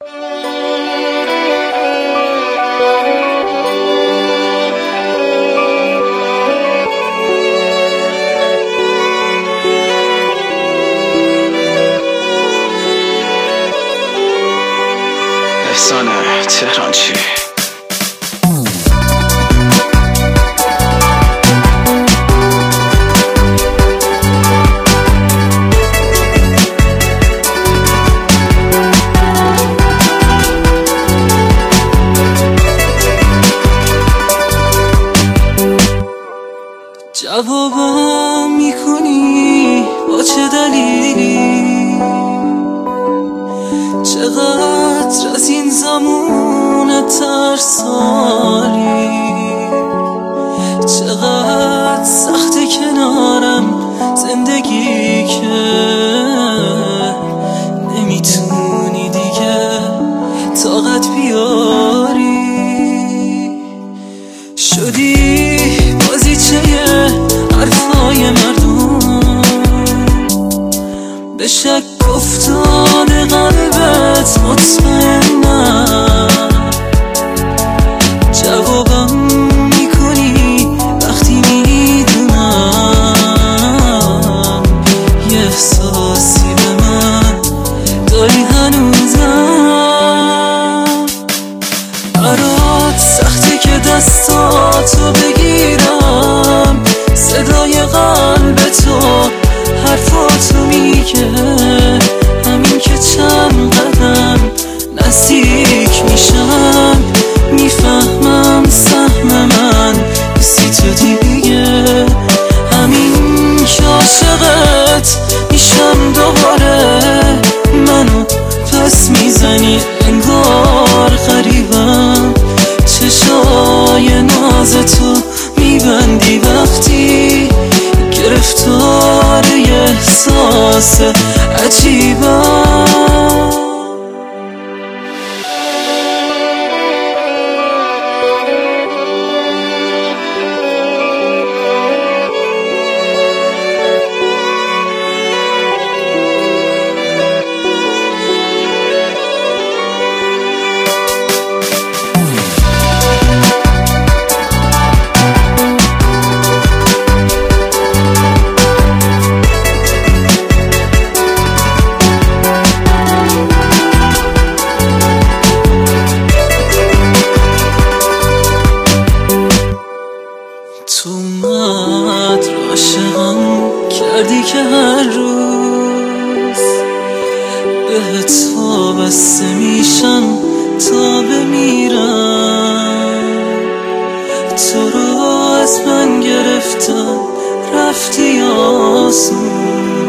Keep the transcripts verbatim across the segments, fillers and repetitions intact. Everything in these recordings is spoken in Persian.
افسانه تهرانچی. جوابم میکنی با چه دلیلی؟ چقدر از این زمان ترساری، چقدر سخت کنارم زندگی که نمیتونی دیگه طاقت بیاری. شدی بازیچه حرفای مردم، به شک افتاده قلبت مطمئنم. جوابم میکنی وقتی میدونم یه احساسی به من داری هنوزم. برات سخته که دستاتو بگیرم، صدای قلب تو حرفاتو میگه، همین که چند قدم نزدیک میشم میفهمم سهم من نیستی تو دیگه. همین که عاشقت میشم دوباره، منو پس میزنی انگار غریبم. چشای ناز تو میبندی وقتی گرفتار یه احساس عجیبم. تو مد عاشقم کردی که هر روز بهت وابسته میشم تا بمیرم. تو رو از من گرفتم رفتی آسون،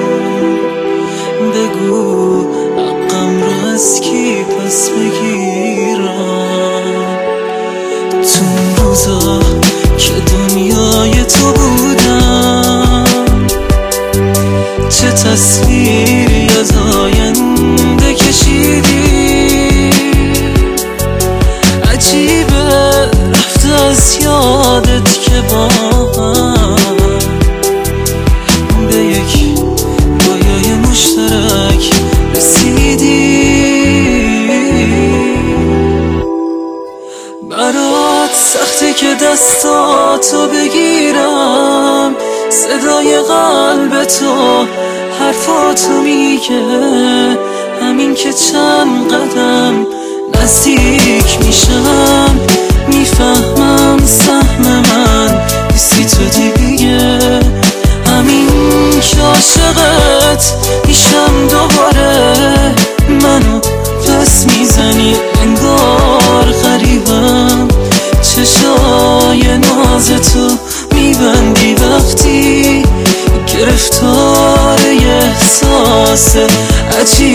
بگو حقم رو از کی پس بگیرم. تو روزا که دنیای تو بودم، چه تصویری از آینده کشیدی. عجیبه رفت از یادت که با هم به یک رویای مشترک رسیدی. برات سخته که دستاتو بگیرم، صدای قلب تو حرفاتو میگه، همین که چند قدم نزدیک میشم میفهمم سهم من نیستی تو دیگه. همین که عاشقت میشم دوباره، منو پس میزنی انگار غریبم. چشای ناز تو میبندی وقتی گرفتار یه احساس عجیب